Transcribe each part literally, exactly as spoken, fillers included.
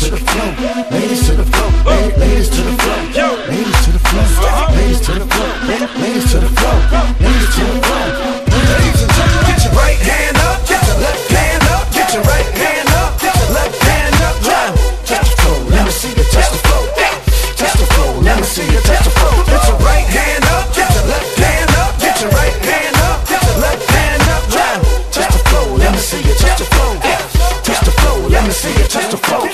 to the flow, ladies to the flow, ladies to the flow, ladies to the flow, ladies to the flow, ladies to the flow, ladies to the flow. Ladies and gentlemen, get your right hand up, get your left hand up, get your right hand up, get your left hand up, now. Touch the flow, let me see you touch the flow. Touch the flow, let me see you touch the flow. Get your right hand up, get your left hand up, get your right hand up, get your left hand up, now. Touch the flow, let me see you touch the flow. Touch the flow, let me see you touch the flow.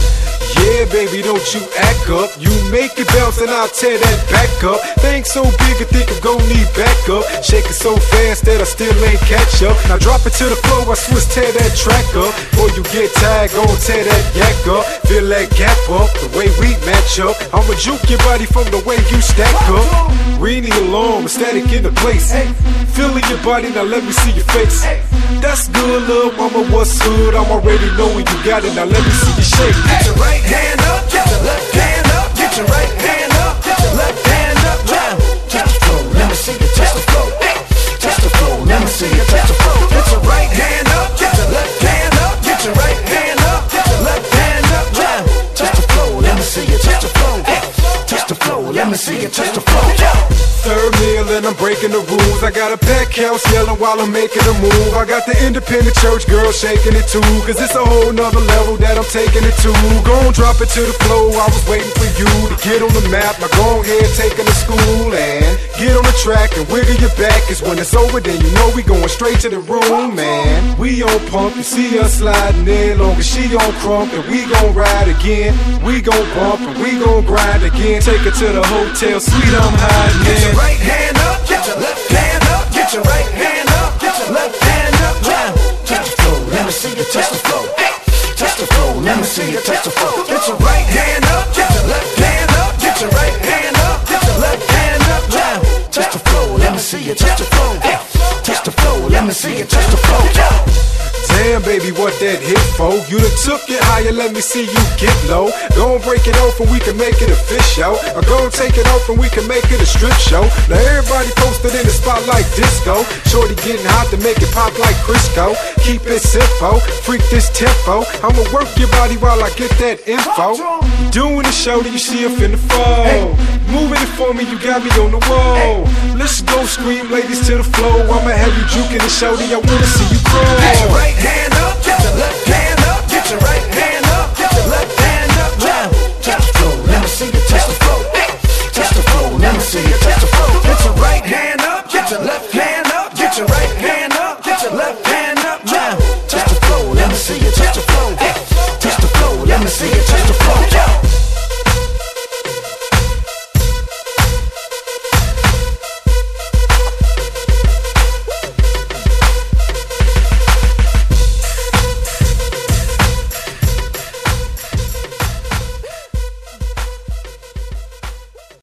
Yeah, baby, don't you act up. You make it bounce and I'll tear that back up. Thing so big I think I'm gon' need backup. Shake it so fast that I still ain't catch up. Now drop it to the floor, I Swiss tear that track up. Before you get tired, gon' tear that yak up. Fill that gap up, the way we match up. I'ma juke your body from the way you stack up. Ringing along, static in the place. Feeling your body, now let me see your face. That's good, little mama, what's good? I'm already knowing you got it, now let me see you shake. Get your right hand up, get your left hand up, get your right hand up, get your left hand up, now. Touch the flow, let me see you touch the flow. Touch the flow, let me see you touch the flow. Get your right hand up, get your left hand up, get your right hand up, get your left hand up, now. Touch the flow, let me see you touch the flow. Touch the flow, let me see you touch the flow. Third meal and I'm breaking the rules. I got a pack house yelling while I'm making a move. I got the independent church girl shaking it too, cause it's a whole nother level that I'm taking it to. Gon' drop it to the flow, I was waiting for you to get on the map. Now go ahead, taking to school and get on the track and wiggle your back. Cause when it's over then you know we going straight to the room, man. We on pump, you see us sliding in. Long as she on crump and we gon' ride again. We gon' bump and we gon' grind again. Take her to the hotel suite, I'm hiding in. Get your right hand up, get your left hand up, get your right hand up, get your left hand up, now. Touch the flow, let me see you touch the flow. Touch the flow, let me see you touch the flow. Get your right hand up, get your left hand up, get your right hand up, get your left hand up, now. Touch the flow, let me see you touch the flow. Touch the flow, let me see you touch the flow. Damn, baby, what that hit for? You done took it higher, let me see you get low. Gon' break it off and we can make it a fish show. Or gon' take it off and we can make it a strip show. Now everybody posted in the spot like disco. Shorty getting hot to make it pop like Crisco. Keep it simple, freak this tempo. I'ma work your body while I get that info. You doing the show, do you see her finna fall? Moving it for me, you got me on the wall. Let's go scream, ladies to the flow. I'ma have you juking the show, I wanna see you crawl. Get your right hand up, get your left hand